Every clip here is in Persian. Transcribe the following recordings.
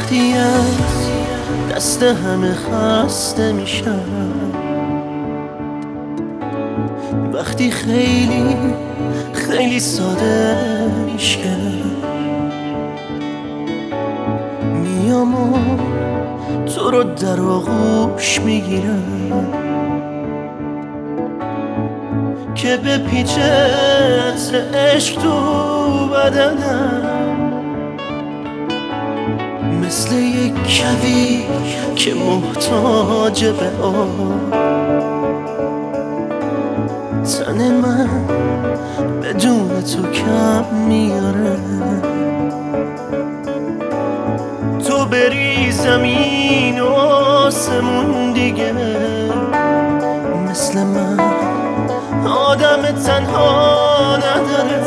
وقتی از دست همه خسته میشم، وقتی خیلی خیلی ساده میشم، میام و تو رو در آغوش میگیرم که بپیچه عطر عشق تو بدنم، مثل یک کویر که محتاج به آب. تن من بدون تو کم میاره، تو بری زمین و آسمون دیگه مثل من آدم تنها نداره.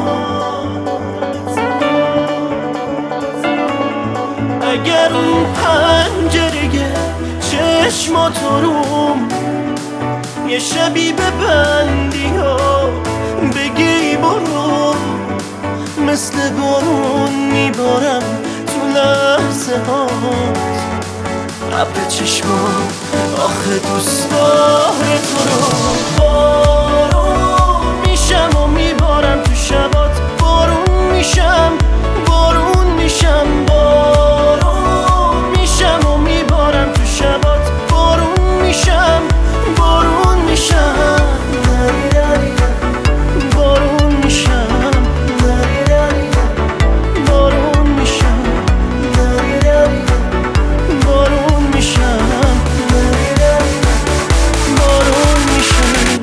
اگر اون پنجره چشماتو روم یه شبی ببندی ها بگی برو، مثل بارون میبارم تو لحظه هات ابر چشمات. آخه دوست داره تو رو بارون میشم و میبارم تو شبات، بارون میشم بارون میشم، بارون میشم و میبارم تو شبات، بارون میشم بارون میشم، بارون میشم بارون میشم بارون میشم بارون میشم.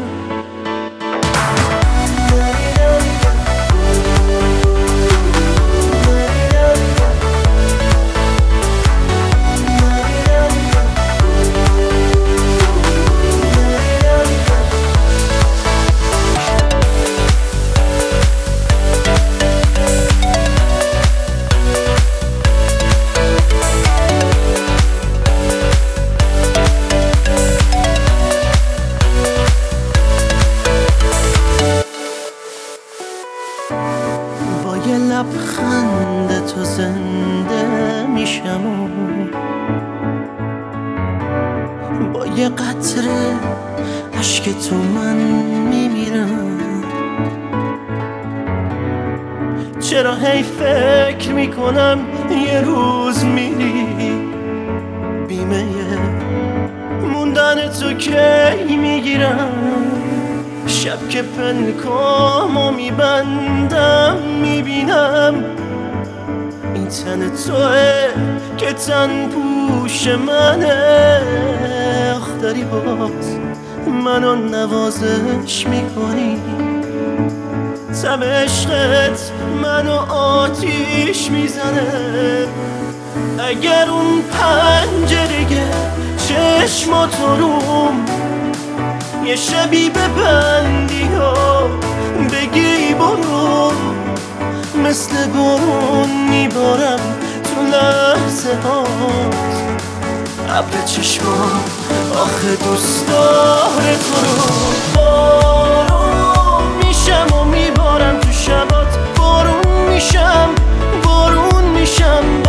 با یه لبخند تو زنده میشم و با یه قطره عشق تو من میمیرم. چرا هی فکر میکنم یه روز میری، بیمه موندن تو کی میگیرم. شب که پنکامو میبندم میبینم این تن توه که تن پوش منه. آخ داری باز منو نوازش میکنی، تب عشقت منو آتیش میزنه. اگر اون پنجره چشماتو روم یه شبی ببندی ها بگی برو، مثل بارون میبارم تو لحظه هات ابر چشمات. آخه دوست داره تو رو بارون میشم و میبارم تو شبات، بارون میشم بارون میشم